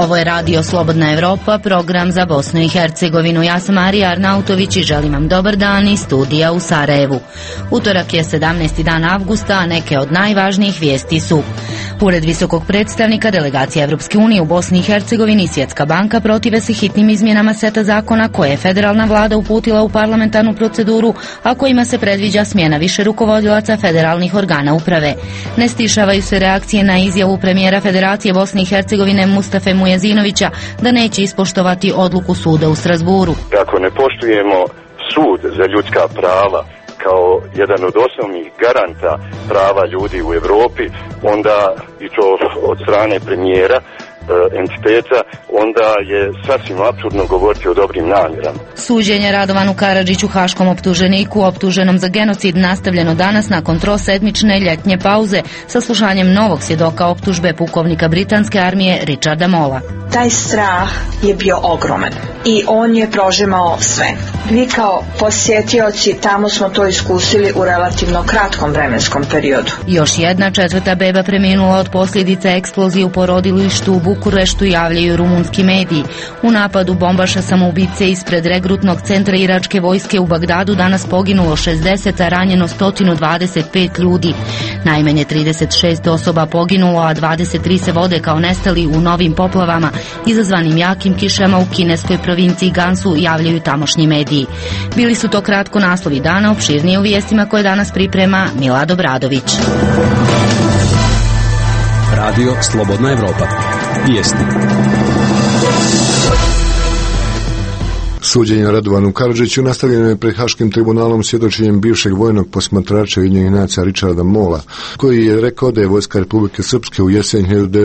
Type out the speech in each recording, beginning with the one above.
Ovo je Radio Slobodna Evropa, program za Bosnu i Hercegovinu. Ja sam Marija Arnautović i želim vam dobar dan iz studija u Sarajevu. Utorak je 17. dan avgusta, a neke od najvažnijih vijesti su: Ured visokog predstavnika, delegacija Evropske unije u Bosni i Hercegovini i Svjetska banka protive se hitnim izmjenama seta zakona koje je federalna vlada uputila u parlamentarnu proceduru, a kojima se predviđa smjena više rukovodilaca federalnih organa uprave. Ne stišavaju se reakcije na izjavu premijera Federacije Bosne i Hercegovine Mustafe Mujezinovića da neće ispoštovati odluku suda u Strasburu. Ako ne poštujemo sud za ljudska prava kao jedan od osnovnih garanta prava ljudi u Europi, onda i to od strane premijera entiteta, onda je sasvim apsurdno govoriti o dobrim namjerama. Suđenje Radovanu Karadžiću, haškom optuženiku optuženom za genocid, nastavljeno danas nakon trosedmične ljetnje pauze sa slušanjem novog svjedoka optužbe pukovnika britanske armije Richarda Molla. Taj strah je bio ogroman i on je prožimao sve. Mi kao posjetioci tamo smo to iskusili u relativno kratkom vremenskom periodu. Još jedna četvrta beba preminula od posljedica eksplozije u porodilištu u Bukureštu, javljaju rumunski mediji. U napadu bombaša samoubice ispred regrutnog centra iračke vojske u Bagdadu danas poginulo 60, a ranjeno 125 ljudi. Najmanje 36 osoba poginulo, a 23 se vode kao nestali u novim poplavama izazvanim jakim kišama u kineskoj provinciji Gansu, javljaju tamošnji mediji. Bili su to kratko naslovi dana, opširnije u vijestima koje danas priprema Milad Obradović. Radio Slobodna Evropa. Vijesti. Suđenje Radovanu Karadžiću nastavljeno je pred Haškim tribunalom svjedočenjem bivšeg vojnog posmatrača Ujedinjenih nacija Richarda Molla, koji je rekao da je vojska Republike Srpske u jesen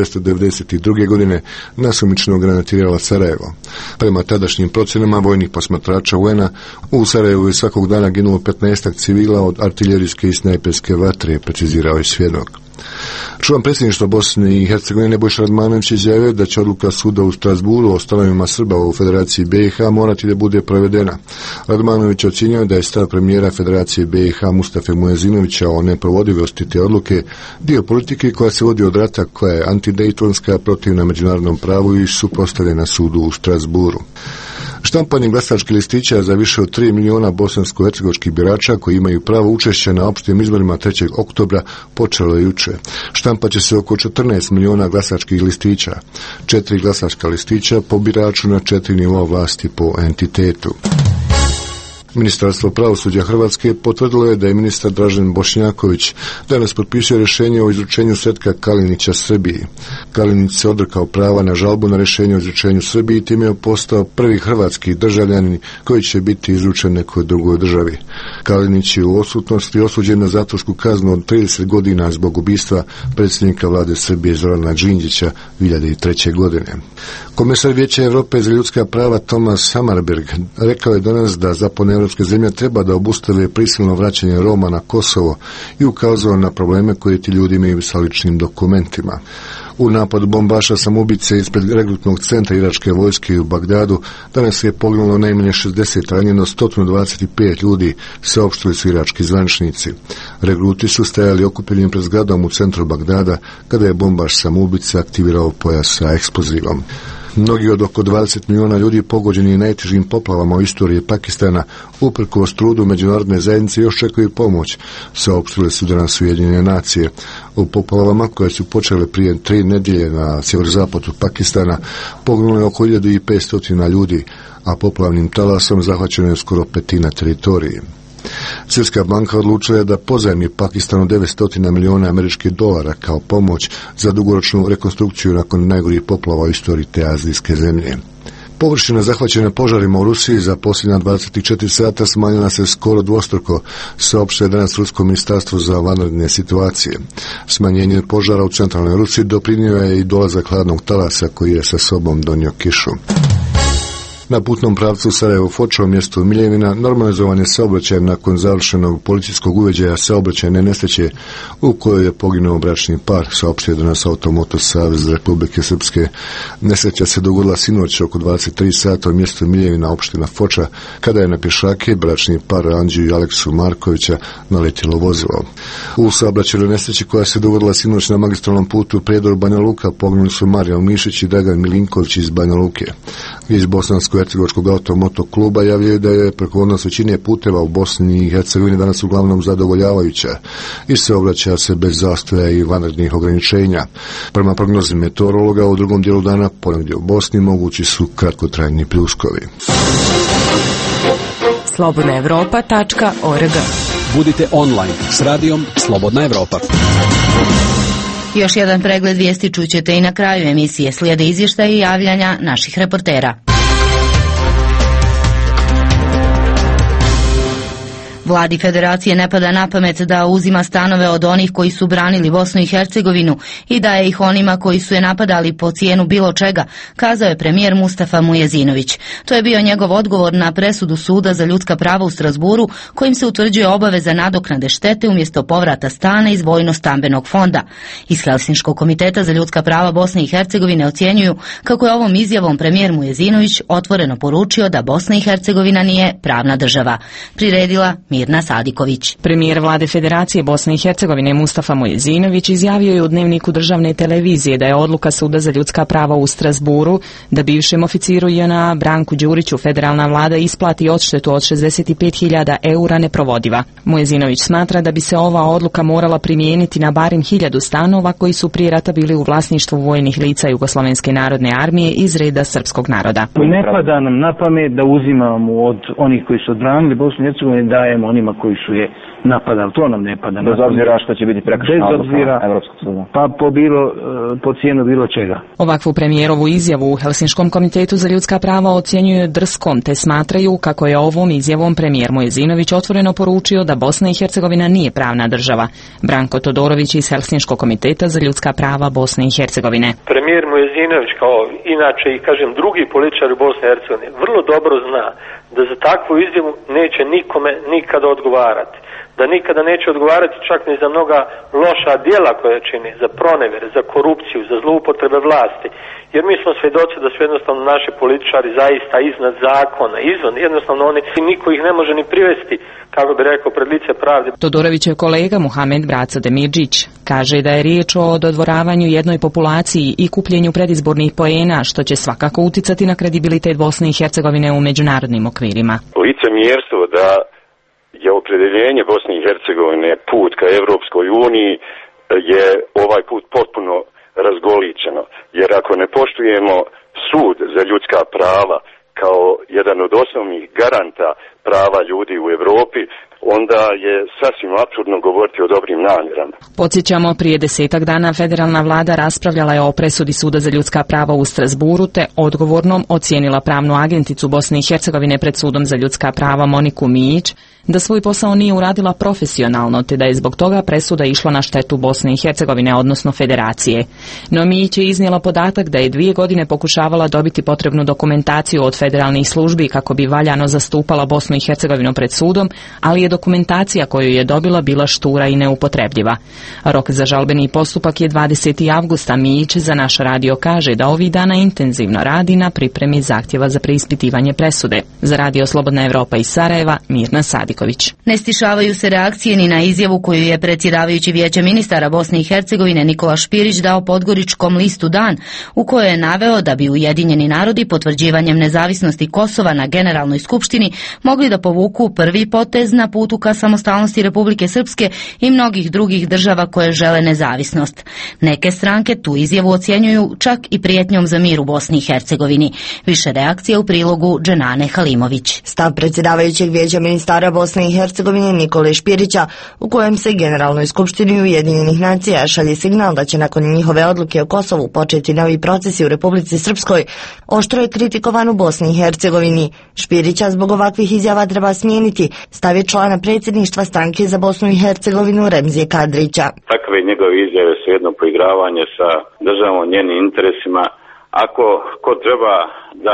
1992. godine nasumično granatirala Sarajevo. Prema tadašnjim procjenama vojnih posmatrača UN-a, u Sarajevu je svakog dana ginulo 15 civila od artiljerijske i snajperske vatre, precizirao je svjedok. Čuvan predsjedništva Bosne i Hercegovine Nebojša Radmanović izjavio da će odluka suda u Strasburu o stanovima Srba u Federaciji BiH morati da bude provedena. Radmanović ocjenjuje da je stav premijera Federacije BiH Mustafe Mujezinovića o neprovodivosti te odluke dio politike koja se vodi od rata, koja je antidejtonska, protivna međunarodnom pravu i suprotstavljena sudu u Strasburu. Štampanje glasačkih listića za više od 3 miliona bosansko-hercegovačkih birača koji imaju pravo učešća na opštim izborima 3. oktobra počelo je juče. Štampat će se oko 14 miliona glasačkih listića. 4 glasačka listića po biraču na 4 nivoa vlasti po entitetu. Ministarstvo pravosuđa Hrvatske potvrdilo je da je ministar Dražen Bošnjaković danas potpisao rješenje o izručenju Sretka Kalinića Srbiji. Kalinić se odrekao prava na žalbu na rješenje o izručenju Srbiji i time je postao prvi hrvatski državljanin koji će biti izručen nekoj drugoj državi. Kalinić je u odsutnosti osuđen na zatvorsku kaznu od 30 godina zbog ubistva predsjednika vlade Srbije Zorana Đinđića 2003. godine. Komesar Vijeća Europe za ljudska prava Thomas Hammarberg rekao je danas da zapadne evropske zemlje treba da obustave prisilno vraćanje Roma na Kosovo i ukazao na probleme koje ti ljudi imaju sa ličnim dokumentima. U napadu bombaša samoubice ispred regrutnog centra iračke vojske u Bagdadu danas je poginulo najmanje 60, ranjeno 125 ljudi, saopštili su irački zvaničnici. Regruti su stajali okupljeni pred zgradom u centru Bagdada kada je bombaš samoubice aktivirao pojas sa eksplozivom. Mnogi od oko 20 miliona ljudi pogođeni najtežim poplavama u istoriji Pakistana uprkos trudu međunarodne zajednice još čekaju pomoć, saopštile su danas Ujedinjene nacije. U poplavama koje su počele prije 3 nedjelje na sjeverozapadu Pakistana poginulo je oko 1500 ljudi, a poplavnim talasom zahvaćeno je skoro petina teritorije. Svjetska banka odlučila je da pozajmi Pakistanu $900 miliona američkih dolara kao pomoć za dugoročnu rekonstrukciju nakon najgorih poplava u istoriji te azijske zemlje. Površina zahvaćena požarima u Rusiji za posljednja 24 sata smanjila se skoro dvostruko, saopštilo je danas Rusko ministarstvo za vanredne situacije. Smanjenje požara u centralnoj Rusiji doprinio je i dolazak hladnog talasa koji je sa sobom donio kišu. Na putnom pravcu Sarajevo-Foča u mjestu Miljevina normalizovan je saobraćaj nakon završenog policijskog uveđaja saobraćajne nesreće u kojoj je poginuo bračni par, saopštio danas Automoto Savez Republike Srpske. Nesreća se dogodila sinoć oko 23 sata u mjestu Miljevina, opština Foča, kada je na pješake bračni par Anđiju i Aleksu Markovića naletilo vozilo. U saobraćajnoj nesreći koja se dogodila sinoć na magistralnom putu Prijedor Banja Luka poginuli su Marijan Mišić i Dragan Milinković iz Banja Luke. Iz Bosansko-hercegovačkog automoto kluba javljaju da je prohodnost većine puteva u Bosni i Hercegovini danas uglavnom zadovoljavajuća i saobraća se bez zastoja i vanrednih ograničenja. Prema prognozi meteorologa u drugom dijelu dana ponegdje u Bosni mogući su kratkotrajni pljuskovi. slobodnaevropa.org. Budite online s radijom Slobodna Evropa. Još jedan pregled vijesti čućete i na kraju emisije. Slijede izvještaji i javljanja naših reportera. Vladi Federacije ne pada na pamet da uzima stanove od onih koji su branili Bosnu i Hercegovinu i daje ih onima koji su je napadali po cijenu bilo čega, kazao je premijer Mustafa Mujezinović. To je bio njegov odgovor na presudu Suda za ljudska prava u Strasburu, kojim se utvrđuje obaveza nadoknade štete umjesto povrata stana iz vojno-stambenog fonda. Iz Helsinškog komiteta za ljudska prava Bosne i Hercegovine ocjenjuju kako je ovom izjavom premijer Mujezinović otvoreno poručio da Bosna i Hercegovina nije pravna država. Priredila Mirna Sadiković. Premijer vlade Federacije Bosne i Hercegovine Mustafa Mujezinović izjavio je u Dnevniku državne televizije da je odluka Suda za ljudska prava u Strasburu da bivšem oficiru JNA Branku Đuriću federalna vlada isplati odštetu od 65.000 eura neprovodiva. Mujezinović smatra da bi se ova odluka morala primijeniti na barem 1000 stanova koji su prije rata bili u vlasništvu vojnih lica Jugoslovenske narodne armije iz reda srpskog naroda. Ne pada nam na pamet da uzimamo od onih koji su odbranili Bosnu i Hercegovinu, dajemo onima koji su je napadali. To nam ne pada. Bez obzira što će biti prekršena odluka Evropskog suda. Pa po cijenu bilo čega. Ovakvu premijerovu izjavu u Helsinškom komitetu za ljudska prava ocjenjuju drskom, te smatraju kako je ovom izjavom premijer Mujezinović otvoreno poručio da Bosna i Hercegovina nije pravna država. Branko Todorović iz Helsinškog komiteta za ljudska prava Bosne i Hercegovine. Premijer Mujezinović, kao inače i kažem drugi političar u Bosni i Hercegovini, vrlo dobro zna da za takvu izjavu neće nikome nikada odgovarati. Da nikada neće odgovarati čak ni za mnoga loša djela koja čini, za pronevjere, za korupciju, za zloupotrebe vlasti. Jer mi smo svjedoci da su jednostavno naši političari zaista iznad zakona, jednostavno oni, niko ih ne može ni privesti, kako bi rekao, pred lice pravde. Todorovićev kolega Muhamed Braco Demirđić kaže da je riječ o dodvoravanju jednoj populaciji i kupljenju predizbornih poena, što će svakako uticati na kredibilitet Bosne i Hercegovine u međunarodnim okvirima. Licemjerstvo da je opredjeljenje Bosne i Hercegovine put ka Evropskoj uniji je ovaj put potpuno razgoličeno. Jer ako ne poštujemo sud za ljudska prava kao jedan od osnovnih garanta prava ljudi u Europi, onda je sasvim apsurdno govoriti o dobrim namjerama. Podsjećamo, prije 10 dana federalna vlada raspravljala je o presudi Suda za ljudska prava u Strasburu te odgovornom ocijenila pravnu agenticu Bosne i Hercegovine pred Sudom za ljudska prava Moniku Mijić da svoj posao nije uradila profesionalno te da je zbog toga presuda išla na štetu Bosne i Hercegovine, odnosno Federacije. No Mijić je iznijela podatak da je 2 godine pokušavala dobiti potrebnu dokumentaciju od federalnih službi kako bi valjano zastupala Bosnu i Hercegovinu pred sudom, ali je dokumentacija koju je dobila bila štura i neupotrebljiva. Rok za žalbeni postupak je 20. avgusta. Mijić za naš radio kaže da ovih dana intenzivno radi na pripremi zahtjeva za preispitivanje presude. Za Radio Slobodna Evropa iz Sarajeva, Mirna Sadiković. Ne stišavaju se reakcije ni na izjavu koju je predsjedavajući Vijeća ministara Bosne i Hercegovine Nikola Špirić dao podgoričkom listu Dan, u kojoj je naveo da bi Ujedinjeni narodi potvrđivanjem nezavisnosti Kosova na Generalnoj skupštini mogli da povuku prvi potez na putu ka samostalnosti Republike Srpske i mnogih drugih država koje žele nezavisnost. Neke stranke tu izjavu ocjenjuju čak i prijetnjom za mir u Bosni i Hercegovini. Više reakcije u prilogu Dženane Halimović. Stav predsjedavajućeg Vijeća ministara Bosne i Hercegovine Nikole Špirića, u kojem se Generalnoj skupštini Ujedinjenih nacija šalje signal da će nakon njihove odluke o Kosovu početi novi procesi u Republici Srpskoj, oštro je kritikovan u Bosni i Hercegovini. Špirića zbog ovakvih izjava treba smijeniti, stav je člana predsjedništva stranke za Bosnu i Hercegovinu Remzije Kadrića. Takve njegove izjave su jedno poigravanje sa državom, njenim interesima. Ako ko treba da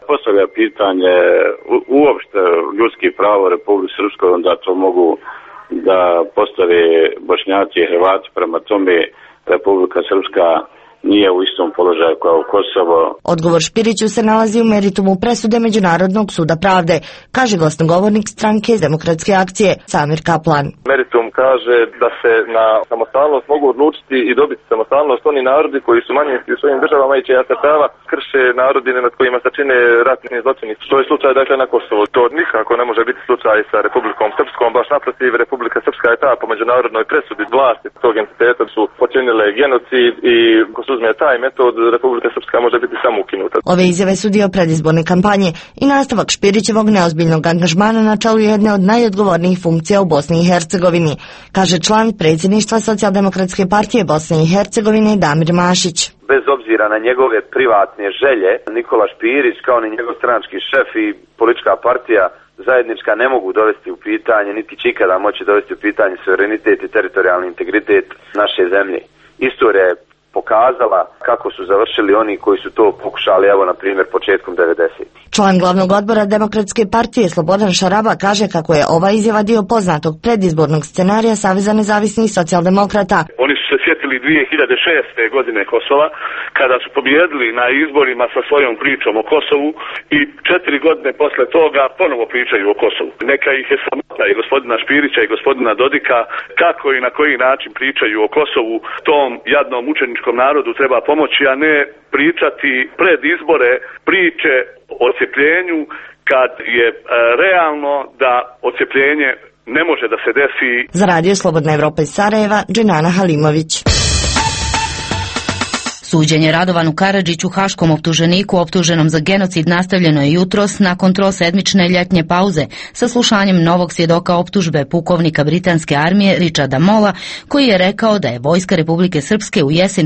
postavlja pitanje uopšte ljudskih prava u Republici Srpskoj, onda to mogu da postave Bošnjaci i Hrvati. Prema tome Republika Srpska nije u istom položaju kao Kosovo. Odgovor Špiriću se nalazi u meritumu presude Međunarodnog suda pravde, kaže glasnogovornik stranke Demokratske akcije Samir Kaplan. Meritum kaže da se na samostalnost mogu odlučiti i dobiti samostalnost oni narodi koji su manjinski u svojim državama i čija se prava krše narodi nad kojima se čine ratni zločini. To je slučaj dakle na Kosovu. To nikako ne može biti slučaj sa Republikom Srpskom, baš naprotiv, Republika Srpska je ta po međunarodnoj presudi vlasti tog entiteta su počinile genocid i uzme taj metod, Republika Srpska može biti samo ukinuta. Ove izjave su dio predizborne kampanje i nastavak Špirićevog neozbiljnog angažmana na čelu jedne od najodgovornijih funkcija u Bosni i Hercegovini, kaže član predsjedništva Socijaldemokratske partije Bosne i Hercegovine Damir Mašić. Bez obzira na njegove privatne želje, Nikola Špirić kao ni njegov stranački šef i politička partija zajednička ne mogu dovesti u pitanje, niti će ikada moći dovesti u pitanje suverenitet i teritorijalni integritet naše zemlje. Istorija je pokazala kako su završili oni koji su to pokušali, evo na primjer početkom 90-ih. Član glavnog odbora Demokratske partije Slobodan Šaraba kaže kako je ova izjava dio poznatog predizbornog scenarija Saveza nezavisnih socijaldemokrata. Oni su se sjetili 2006. godine Kosova, kada su pobijedili na izborima sa svojom pričom o Kosovu i 4 godine posle toga ponovo pričaju o Kosovu. Neka ih je sramota i gospodina Špirića i gospodina Dodika kako i na koji način pričaju o Kosovu. Tom jadnom učeničkom narodu treba pomoći, a ne pričati pred izbore priče o odcepljenju kad je realno da odcepljenje ne može da se desi. Za Radio Slobodna Evropa iz Sarajeva, Dženana Halimović. Suđenje Radovanu Karadžiću, haškom optuženiku optuženom za genocid, nastavljeno je jutros nakon trosedmične ljetnje pauze sa slušanjem novog svjedoka optužbe pukovnika britanske armije Richarda Mola, koji je rekao da je vojska Republike Srpske u jesen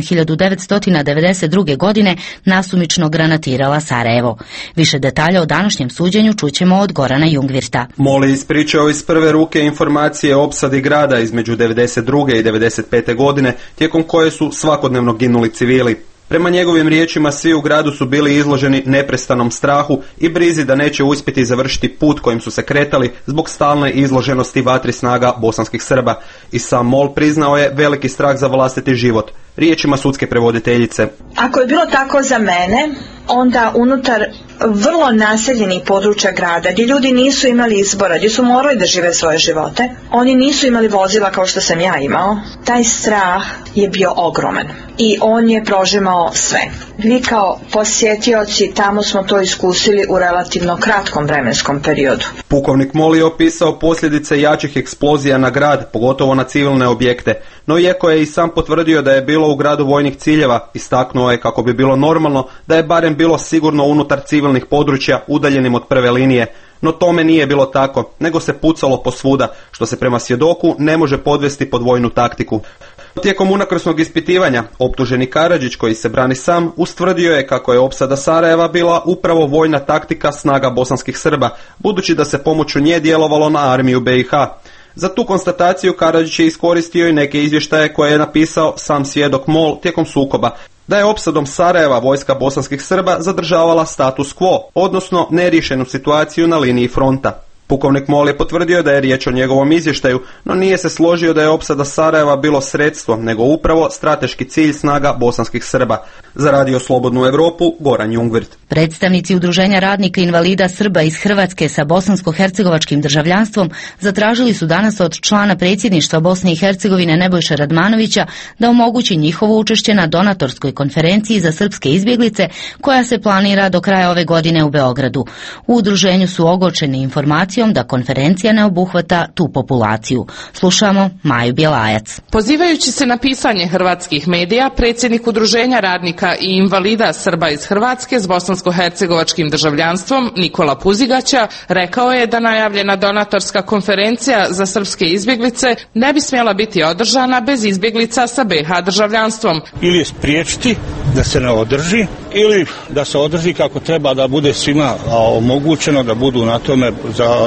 1992. godine nasumično granatirala Sarajevo. Više detalja o današnjem suđenju čućemo od Gorana Jungvirta. Mol je ispričao iz prve ruke informacije o opsadi grada između 92. i 95. godine, tijekom koje su svakodnevno ginuli civili. Prema njegovim riječima, svi u gradu su bili izloženi neprestanom strahu i brizi da neće uspjeti završiti put kojim su se kretali zbog stalne izloženosti vatri snaga bosanskih Srba. I sam Mol priznao je veliki strah za vlastiti život. Riječima sudske prevoditeljice. Ako je bilo tako za mene, onda unutar vrlo naseljenih područja grada, gdje ljudi nisu imali izbora, gdje su morali da žive svoje živote, oni nisu imali vozila kao što sam ja imao, taj strah je bio ogroman i on je prožimao sve. Vi kao posjetioci tamo smo to iskusili u relativno kratkom vremenskom periodu. Pukovnik Mol je opisao posljedice jačih eksplozija na grad, pogotovo na civilne objekte, no iako je i sam potvrdio da je bilo u gradu vojnih ciljeva, istaknuo je kako bi bilo normalno da je barem bilo sigurno unutar civilnih područja udaljenim od prve linije. No tome nije bilo tako, nego se pucalo posvuda, što se prema svjedoku ne može podvesti pod vojnu taktiku. Tijekom unakrsnog ispitivanja, optuženi Karadžić, koji se brani sam, ustvrdio je kako je opsada Sarajeva bila upravo vojna taktika snaga bosanskih Srba, budući da se pomoću nje djelovalo na armiju BiH. Za tu konstataciju Karadžić je iskoristio i neke izvještaje koje je napisao sam svjedok Mol tijekom sukoba, da je opsadom Sarajeva vojska bosanskih Srba zadržavala status quo, odnosno neriješenu situaciju na liniji fronta. Pukovnik Mol je potvrdio da je riječ o njegovom izvještaju, no nije se složio da je opsada Sarajeva bilo sredstvo, nego upravo strateški cilj snaga bosanskih Srba. Za Radio Slobodnu Evropu, Goran Jungvirt. Predstavnici Udruženja radnika invalida Srba iz Hrvatske sa bosansko-hercegovačkim državljanstvom zatražili su danas od člana predsjedništva Bosne i Hercegovine Nebojše Radmanovića da omogući njihovo učešće na donatorskoj konferenciji za srpske izbjeglice koja se planira do kraja ove godine u Beogradu. U udruženju su ogorčeni informacijom da konferencija ne obuhvata tu populaciju. Slušamo Maju Bjelajac. Pozivajući se na pisanje hrvatskih medija, predsjednik Udruženja radnika i invalida Srba iz Hrvatske s bosansko-hercegovačkim državljanstvom Nikola Puzigaća rekao je da najavljena donatorska konferencija za srpske izbjeglice ne bi smjela biti održana bez izbjeglica sa BiH državljanstvom. Ili spriječiti da se ne održi, ili da se održi kako treba, da bude svima omogućeno da budu na tome za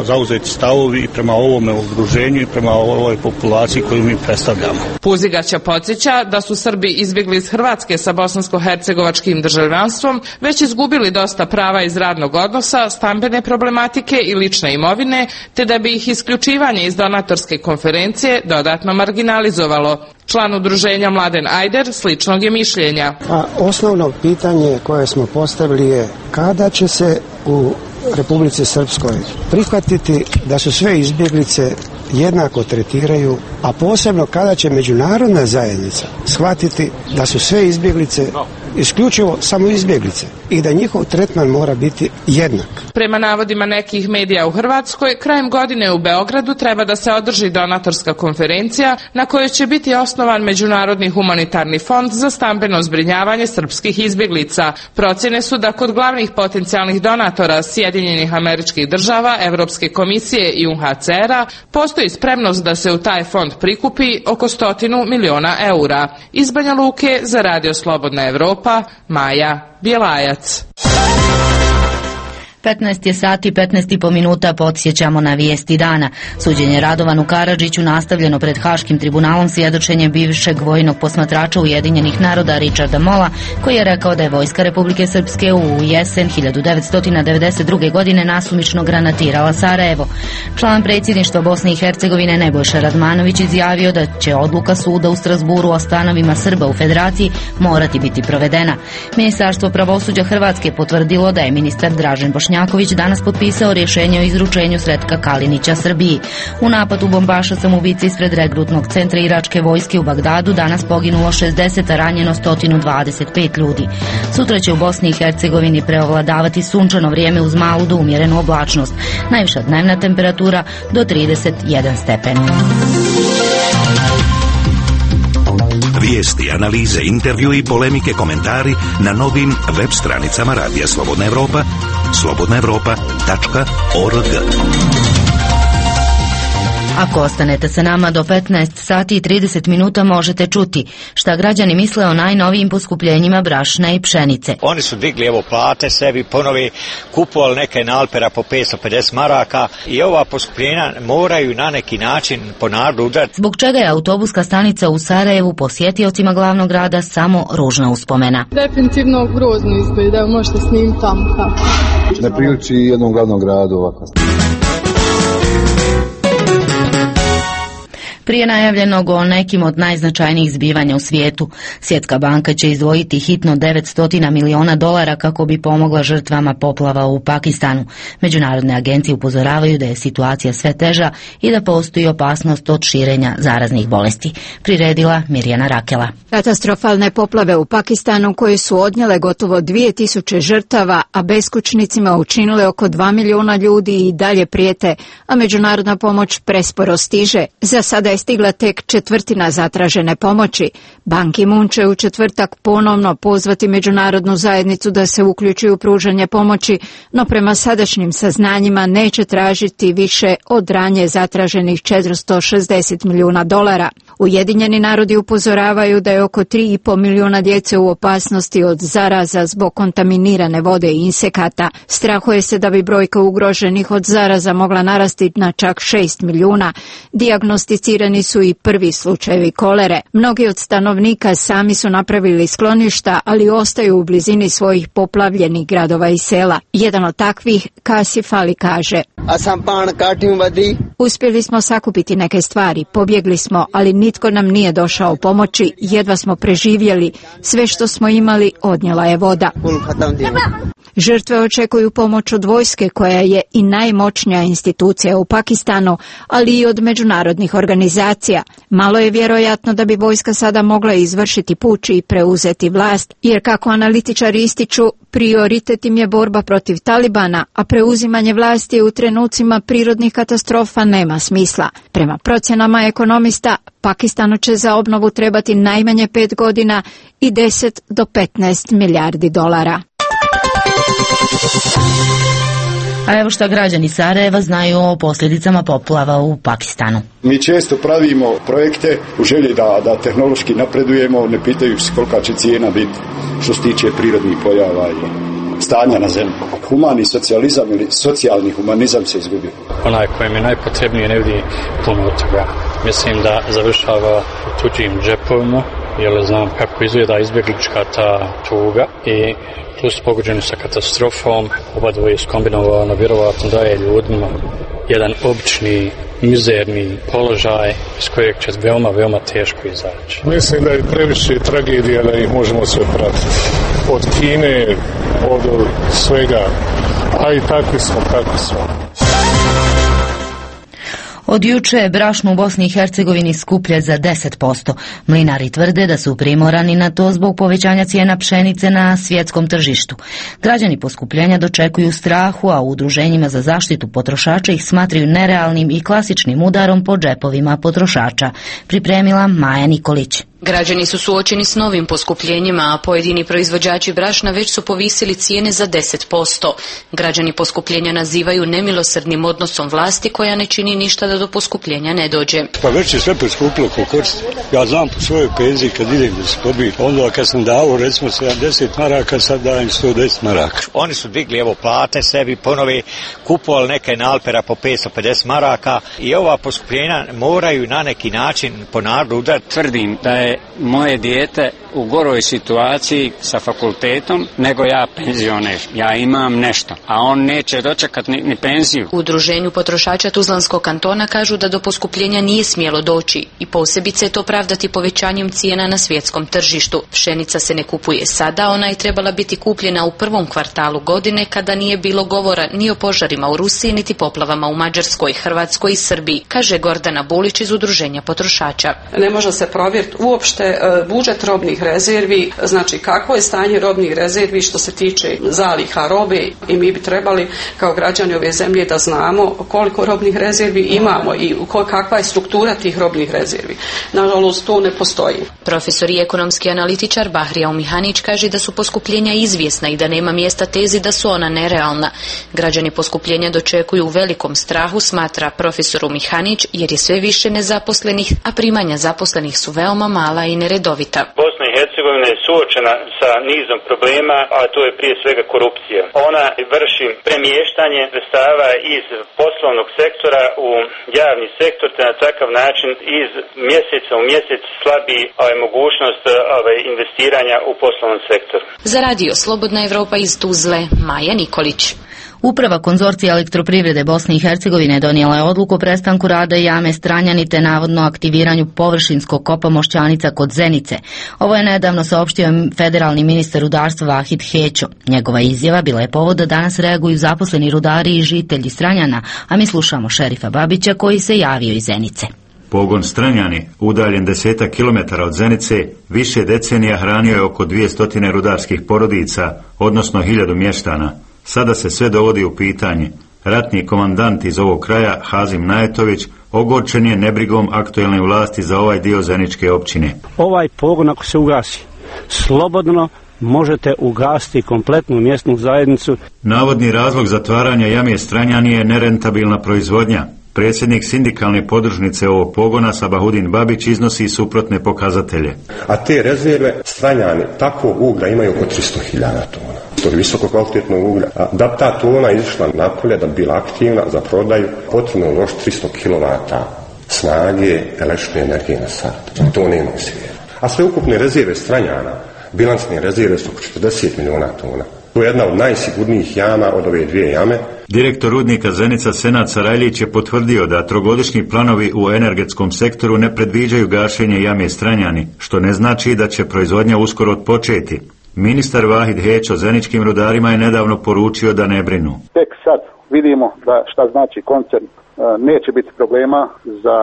zauzeti stavovi i prema ovome udruženju i prema ovoj populaciji koju mi predstavljamo. Puzigaća podsjeća da su Srbi izbjegli iz Hrvatske sa bosansko-hercegovačkim državljanstvom već izgubili dosta prava iz radnog odnosa, stambene problematike i lične imovine, te da bi ih isključivanje iz donatorske konferencije dodatno marginalizovalo. Član udruženja Mladen Ajder sličnog je mišljenja. Osnovno pitanje koje smo postavili je kada će se u Republici Srpskoj prihvatiti da su sve izbjeglice jednako tretiraju, a posebno kada će međunarodna zajednica shvatiti da su sve izbjeglice isključivo samo izbjeglice i da njihov tretman mora biti jednak. Prema navodima nekih medija u Hrvatskoj, krajem godine u Beogradu treba da se održi donatorska konferencija na kojoj će biti osnovan Međunarodni humanitarni fond za stambeno zbrinjavanje srpskih izbjeglica. Procjene su da kod glavnih potencijalnih donatora Sjedinjenih Američkih Država, Evropske komisije i UNHCR-a postoji spremnost da se u taj fond prikupi oko 100 miliona eura. Iz Banja Luke za Radio Slobodna Evropa, Maja Bjelajac. 15 je sati, 15,5 minuta, podsjećamo na vijesti dana. Suđenje Radovanu Karadžiću nastavljeno pred Haškim tribunalom svjedočenje bivšeg vojnog posmatrača Ujedinjenih naroda Richarda Mola, koji je rekao da je vojska Republike Srpske u jesen 1992. godine nasumično granatirala Sarajevo. Član predsjedništva Bosne i Hercegovine Nebojša Radmanović izjavio da će odluka suda u Strasburu o stanovima Srba u Federaciji morati biti provedena. Ministarstvo pravosuđa Hrvatske potvrdilo da je ministar Dražen Bošnjaković danas potpisao rješenje o izručenju Sretka Kalinića Srbiji. U napadu bombaša samoubice ispred regrutnog centra iračke vojske u Bagdadu danas poginulo 60, a ranjeno 125 ljudi. Sutra će u Bosni i Hercegovini preovladavati sunčano vrijeme uz malu do umjerenu oblačnost. Najviša dnevna temperatura do 31 stepen. Vijesti, analize, intervju i polemike, komentari na novim web stranicama Radija Slobodna Evropa, slobodnaevropa.org. Ako ostanete sa nama do 15 sati i 30 minuta možete čuti šta građani misle o najnovijim poskupljenjima brašna i pšenice. Oni su digli plate sebi, ponovi kupovali neke nalpera po 550 maraka i ova poskupljenja moraju na neki način po narodu udariti. Zbog čega je autobuska stanica u Sarajevu posjetiocima glavnog grada samo ružna uspomena. Definitivno grozno izgleda, možete snimiti tamo. Ne priliči jednom glavnom gradu ovako. Prije najavljenog o nekim od najznačajnijih zbivanja u svijetu, Svjetska banka će izdvojiti hitno $900 miliona kako bi pomogla žrtvama poplava u Pakistanu. Međunarodne agencije upozoravaju da je situacija sve teža i da postoji opasnost od širenja zaraznih bolesti. Priredila Mirjana Rakela. Katastrofalne poplave u Pakistanu koje su odnijele gotovo 2000 žrtava, a beskućnicima učinile oko 2 milijuna ljudi i dalje prijete, a međunarodna pomoć presporo stiže. Za sada je stigla tek 1/4 zatražene pomoći. Ban Ki-moon će u četvrtak ponovno pozvati međunarodnu zajednicu da se uključi u pružanje pomoći, no prema sadašnjim saznanjima neće tražiti više od ranije zatraženih $460 milijuna. Ujedinjeni narodi upozoravaju da je oko 3,5 milijuna djece u opasnosti od zaraza zbog kontaminirane vode i insekata. Strahuje se da bi brojka ugroženih od zaraza mogla narasti na čak 6 milijuna. Dijagnosticirani su i prvi slučajevi kolere. Mnogi od stanovnika sami su napravili skloništa, ali ostaju u blizini svojih poplavljenih gradova i sela. Jedan od takvih, Kasif Ali, kaže: Uspjeli smo sakupiti neke stvari, pobjegli smo, ali nitko nam nije došao pomoći, jedva smo preživjeli, sve što smo imali odnijela je voda. Žrtve očekuju pomoć od vojske, koja je i najmoćnija institucija u Pakistanu, ali i od međunarodnih organizacija. Malo je vjerojatno da bi vojska sada mogla izvršiti puč i preuzeti vlast, jer kako analitičari ističu, prioritet im je borba protiv Talibana, a preuzimanje vlasti u trenucima prirodnih katastrofa nema smisla. Prema procjenama ekonomista, Pakistanu će za obnovu trebati najmanje 5 godina i 10 do 15 milijardi dolara. A evo šta građani Sarajeva znaju o posljedicama poplava u Pakistanu. Mi često pravimo projekte u želji da tehnološki napredujemo, ne pitajući kolika će cijena biti što se tiče prirodnih pojava i stanja na zemlji. Humani socijalizam ili socijalni humanizam se izgubio. Onaj kojem je najpotrebnije ne vidi puno od toga. Mislim da završava u tuđim džepovima, jer znam kako izgleda izbjeglička ta tuga i plus pogođeni sa katastrofom, oba dvoje skombinovano, vjerovatno daje ljudima jedan obični, mizerni položaj iz kojeg će veoma, veoma teško izaći. Mislim da je previše tragedija da ih možemo sve pratiti. Od Kine, od svega, a i takvi smo. Od juče brašno u Bosni i Hercegovini skuplje za 10%. Mlinari tvrde da su primorani na to zbog povećanja cijena pšenice na svjetskom tržištu. Građani poskupljenja dočekuju strahu, a u udruženjima za zaštitu potrošača ih smatraju nerealnim i klasičnim udarom po džepovima potrošača. Pripremila Maja Nikolić. Građani su suočeni s novim poskupljenjima, a pojedini proizvođači brašna već su povisili cijene za 10%. Građani poskupljenja nazivaju nemilosrdnim odnosom vlasti koja ne čini ništa da do poskupljenja ne dođe. Pa već je sve poskupilo ko korist. Ja znam po svojoj penziji kad idem da se podbijem. Onda kad sam dao recimo 70 maraka, sad dajem 110 maraka. Oni su digli evo plate sebi, ponovi kupovali neke nalpera po 550 maraka i ova poskupljenja moraju na neki način po narodu udariti. Tvrdim da je moje dijete u goroj situaciji sa fakultetom nego ja penzioner. Ja imam nešto, a on neće dočekati ni penziju. U udruženju potrošača Tuzlanskog kantona kažu da do poskupljenja nije smjelo doći i posebice to pravdati povećanjem cijena na svjetskom tržištu. Pšenica se ne kupuje sada, ona je trebala biti kupljena u prvom kvartalu godine kada nije bilo govora ni o požarima u Rusiji niti poplavama u Mađarskoj, Hrvatskoj i Srbiji, kaže Gordana Bulić iz udruženja potrošača. Ne može se provjeriti uopšte budžet robnih rezervi, znači kakvo je stanje robnih rezervi što se tiče zaliha robe i mi bi trebali kao građani ove zemlje da znamo koliko robnih rezervi imamo i kakva je struktura tih robnih rezervi. Nažalost, to ne postoji. Profesor i ekonomski analitičar Bahrija Umihanić kaže da su poskupljenja izvjesna i da nema mjesta tezi da su ona nerealna. Građani poskupljenja dočekuju u velikom strahu, smatra profesor Umihanić, jer je sve više nezaposlenih, a primanja zaposlenih su veoma mala i neredovita. Bosna i Hercegovina je suočena sa nizom problema, a to je prije svega korupcija. Ona vrši premještanje sredstava iz poslovnog sektora u javni sektor, te na takav način iz mjeseca u mjesec slabi mogućnost investiranja u poslovnom sektoru. Za radio Slobodna Evropa iz Tuzle, Maja Nikolić. Uprava konzorcija elektroprivrede Bosne i Hercegovine donijela je odluku o prestanku rada jame Stranjani te navodno aktiviranju površinskog kopa Mošćanica kod Zenice. Ovo je nedavno saopštio federalni ministar rudarstva Vahid Hećo. Njegova izjava bila je povod da danas reaguju zaposleni rudari i žitelji Stranjana, a mi slušamo šerifa Babića koji se javio iz Zenice. Pogon Stranjani, udaljen 10 km od Zenice, više decenija hranio je oko 200 rudarskih porodica, odnosno 1000 mještana. Sada se sve dovodi u pitanje. Ratni komandant iz ovog kraja, Hazim Najetović, ogorčen je nebrigom aktuelne vlasti za ovaj dio Zeničke općine. Ovaj pogon ako se ugasi, slobodno možete ugasiti kompletnu mjesnu zajednicu. Navodni razlog zatvaranja jame Stranjani je nerentabilna proizvodnja. Predsjednik sindikalne podružnice ovog pogona Sabahudin Babić iznosi suprotne pokazatelje. A te rezerve Stranjani takvog uglja imaju oko 300.000 tona. To je visoko kvalitetnog uglja. Da ta tona izišla napolje, da bi bila aktivna za prodaju, potrebno je uložiti 300 kW snage električne energije na sat. To nema u svijetu. A sve ukupne rezerve Stranjana, bilansne rezerve su oko 40 milijuna tona. To je jedna od najsigurnijih jama od ove dvije jame. Direktor rudnika Zenica Senad Sarajlić je potvrdio da trogodišnji planovi u energetskom sektoru ne predviđaju gašenje jame Stranjani, što ne znači da će proizvodnja uskoro otpočeti. Ministar Vahid Hećo zeničkim rudarima je nedavno poručio da ne brinu. Tek sad vidimo da šta znači koncern, neće biti problema za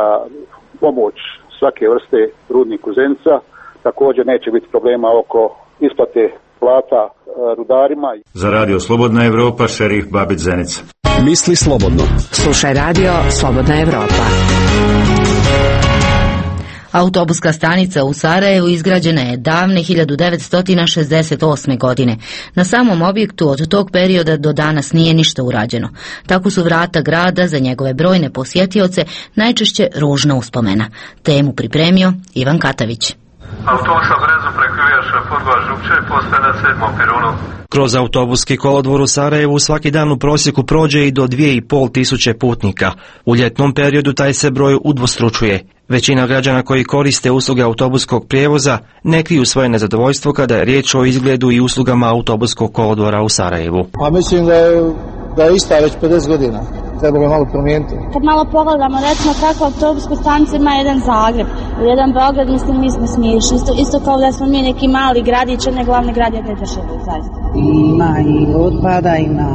pomoć svake vrste rudniku Zenica, također neće biti problema oko isplate plata rudarima. Za radio Slobodna Evropa, šerif Babić Zenica. Misli slobodno. Slušaj radio Slobodna Evropa. Autobuska stanica u Sarajevu izgrađena je davne 1968. godine. Na samom objektu od tog perioda do danas nije ništa urađeno. Tako su vrata grada za njegove brojne posjetioce najčešće ružna uspomena. Temu pripremio Ivan Katavić. Autobusa brzo preko Župče, postaje na 7. peronu. Kroz autobuski kolodvor u Sarajevu svaki dan u prosjeku prođe i do 2.500 putnika. U ljetnom periodu taj se broj udvostručuje. Većina građana koji koriste usluge autobuskog prijevoza ne kriju svoje nezadovoljstvo kada je riječ o izgledu i uslugama autobuskog kolodvora u Sarajevu. Pa mislim da je ista već 50 godina. Trebalo je malo promijeniti. Kad malo pogledamo, recimo kakva autobuska stanica ima jedan Zagreb, jedan Beograd, mislim mi smo smiješni. Isto kao da smo mi neki mali gradić, ne glavni grad jedne države, zaista. Ima i otpada, ima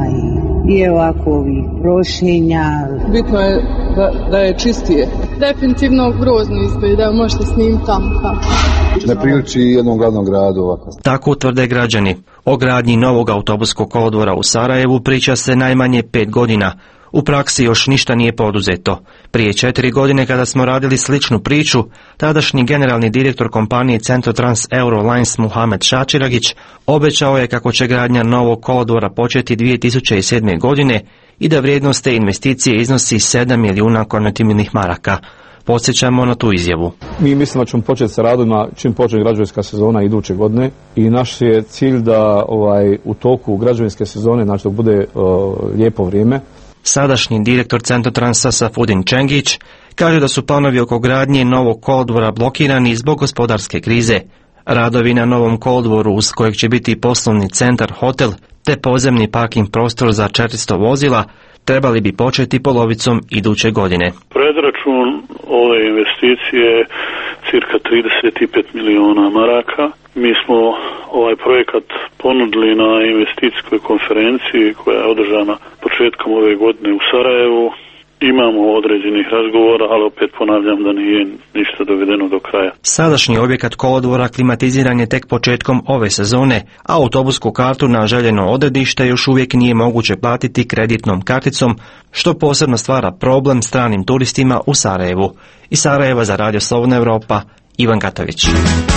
i ovakvih prošenja. Bitno je da je čistije. Definitivno grozno izgleda, možete snimiti tamo kako. Ne priliči jednom glavnom gradu ovako. Tako tvrde građani. O gradnji novog autobuskog kolodvora u Sarajevu priča se najmanje 5 godina. U praksi još ništa nije poduzeto. Prije 4 godine kada smo radili sličnu priču, tadašnji generalni direktor kompanije Centrotrans Eurolines Muhamed Šačiragić obećao je kako će gradnja novog kolodvora početi 2007. godine i da vrijednost te investicije iznosi 7 milijuna konvertibilnih maraka. Podsjećamo na tu izjavu. Mi mislimo da ćemo početi sa radovima čim počne građevinska sezona iduće godine i naš je cilj da u toku građevinske sezone, znači dok bude lijepo vrijeme. Sadašnji direktor Centrotransa Safudin Čengić kaže da su planovi oko gradnje novog kolodvora blokirani zbog gospodarske krize. Radovi na novom kolodvoru uz kojeg će biti poslovni centar, hotel te pozemni parking prostor za 400 vozila trebali bi početi polovicom iduće godine. Predračun ove investicije je cirka 35 milijuna maraka. Mi smo ovaj projekat ponudili na investicijskoj konferenciji koja je održana početkom ove godine u Sarajevu. Imamo određenih razgovora, ali opet ponavljam da nije ništa dovedeno do kraja. Sadašnji objekat kolodvora klimatiziran je tek početkom ove sezone, a autobusku kartu na željeno odredište još uvijek nije moguće platiti kreditnom karticom, što posebno stvara problem stranim turistima u Sarajevu. Iz Sarajeva za Radio Slobodna Evropa, Ivan Gatović.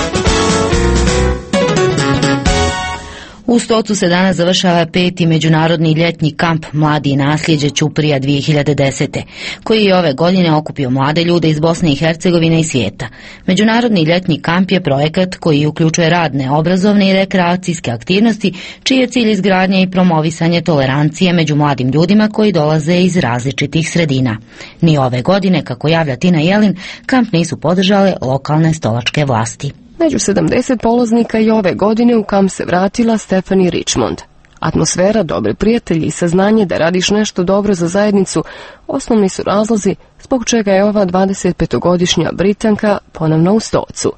U Stocu se danas završava 5. međunarodni ljetni kamp Mladi i nasljeđe Ćuprija 2010. koji je ove godine okupio mlade ljude iz Bosne i Hercegovine i svijeta. Međunarodni ljetni kamp je projekat koji uključuje radne, obrazovne i rekreacijske aktivnosti, čiji je cilj izgradnja i promovisanje tolerancije među mladim ljudima koji dolaze iz različitih sredina. Ni ove godine, kako javlja Tina Jelin, kamp nisu podržale lokalne stolačke vlasti. Među 70 polaznika i ove godine u kamp se vratila Stephanie Richmond. Atmosfera, dobri prijatelji i saznanje da radiš nešto dobro za zajednicu osnovni su razlozi zbog čega je ova 25-godišnja Britanka ponovno u Stocu.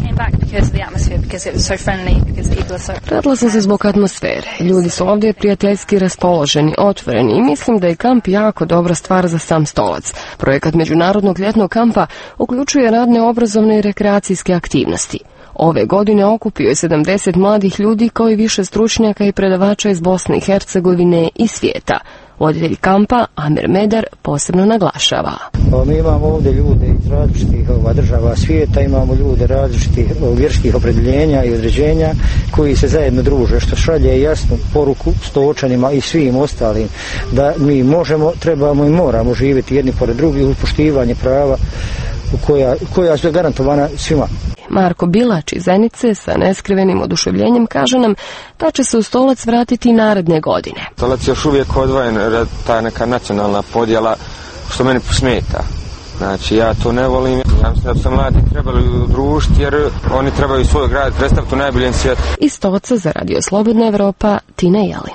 Vratila sam se zbog atmosfere. Ljudi su ovdje prijateljski raspoloženi, otvoreni i mislim da je kamp jako dobra stvar za sam Stolac. Projekat Međunarodnog ljetnog kampa uključuje radne, obrazovne i rekreacijske aktivnosti. Ove godine okupio je 70 mladih ljudi kao i više stručnjaka i predavača iz Bosne i Hercegovine i svijeta. Voditelj kampa Amir Medar posebno naglašava. Mi imamo ovdje ljude iz različitih država svijeta, imamo ljude različitih vjerskih opredjeljenja i određenja koji se zajedno druže, što šalje jasnu poruku Stočanima i svim ostalim da mi možemo, trebamo i moramo živjeti jedni pored drugih u poštivanju prava koja su garantovana svima. Marko Bilač iz Zenice sa neskrivenim oduševljenjem kaže nam da će se u Stolac vratiti naredne godine. Stolac je još uvijek odvojen, ta neka nacionalna podjela što meni smeta. Znači ja to ne volim, ja mislim da bi se mladi trebali udružiti jer oni trebaju svoj grad predstaviti u najboljem svijetu. Iz Stoca za Radio Slobodna Evropa, Tina Jelin.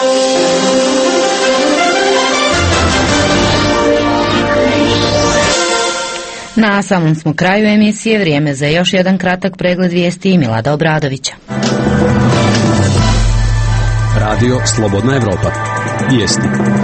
Na samom smo kraju emisije, vrijeme za još jedan kratak pregled vijesti i Milada Obradovića. Radio Slobodna Evropa. Vijesti.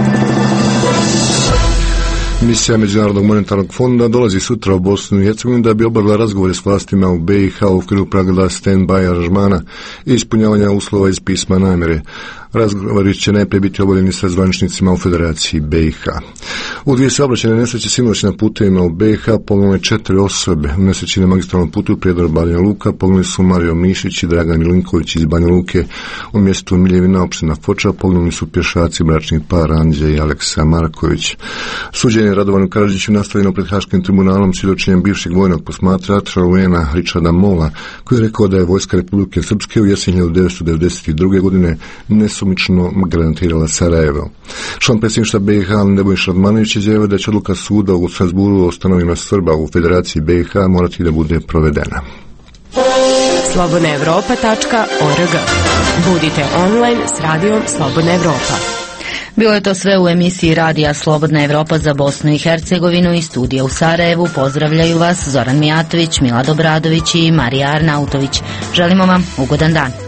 Misija Međunarodnog monetarnog fonda dolazi sutra u Bosnu i Hercegovinu da bi obavila razgovore s vlastima u BiH u okviru pravila stand-by aranžmana i ispunjavanja uslova iz pisma namjere. Razgovori će najprije biti obavljeni sa zvaničnicima u Federaciji BiH. U 2 saobraćajne nesreće sinoć na putevima u BiH poginule 4 osobe. U nesreći na magistralnom putu Prijedor Banja Luka poginuli su Mario Mišić i Dragan Milinković iz Banja Luke. U mjestu Miljevina, opština Foča, poginuli su pješaci bračni par Anđe i Aleksa Marković. Suđenje Radovanu Karadžiću nastavljeno pred Haškim tribunalom svjedočenjem bivšeg vojnog posmatrača Ruvena Richarda Mola, koji je rekao da je vojska Republike Srpske u jesen 1992. godine nesumično garantirala Sarajevo. Član predsjedništva BiH Nebojša Radmanović izjavio da će odluka suda u Strasburu o stanovima Srba u Federaciji BiH morati da bude provedena. slobodnaevropa.org. Budite online s radijom Slobodna Evropa. Bilo je to sve u emisiji Radija Slobodna Evropa za Bosnu i Hercegovinu i studija u Sarajevu. Pozdravljaju vas Zoran Mijatović, Milad Obradović i Marija Arnautović. Želimo vam ugodan dan.